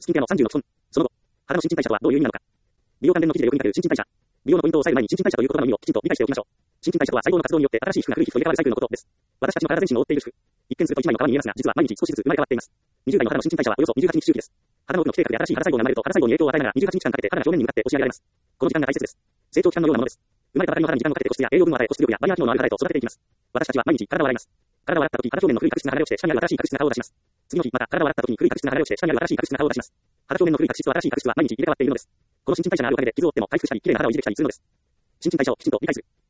スキンケアの36基本。その後、肌の新陳代謝とはどういう意味なのか。美容関連の記事でよく見かける新陳代謝。美容のポイントを押さえる前に新陳代謝という言葉の意味をきちんと理解しておきましょう。新陳代謝とは細胞の活動によって新しい皮膚が古い皮膚と入れ替わるサイクルのことです。私たちの体全身を覆っている皮膚。一見すると一枚の皮に見えますが、実は毎日少しずつ生まれ変わっています。20代の肌の新陳代謝はおよそ28日周期です。肌の奥の基底核で新しい肌細胞が生まれると肌細胞に影響を与えながら28日間かけて肌が表面に向かって押し上げられます。この時間が大切です。成長期間のようなものです。生まれたばかりの肌に時間をかけて骨質や栄養分を与え、骨質量やバイヤー機能のある肌へと育てていきます。私たちは毎日体を洗います。体を洗った時、肌表面の古い角質が剥がれ落ちて下にある新しい角質が顔を出します。次の日、また体を洗った時に古い角質が剥がれ落ちて下にある新しい角質が顔を出します。肌表面の古い角質と新しい角質は毎日入れ替わっているのです。この新陳代謝があるおかげで傷を負っても回復したり、綺麗な肌を維持できたりするのです。新陳代謝をきちんと理解する。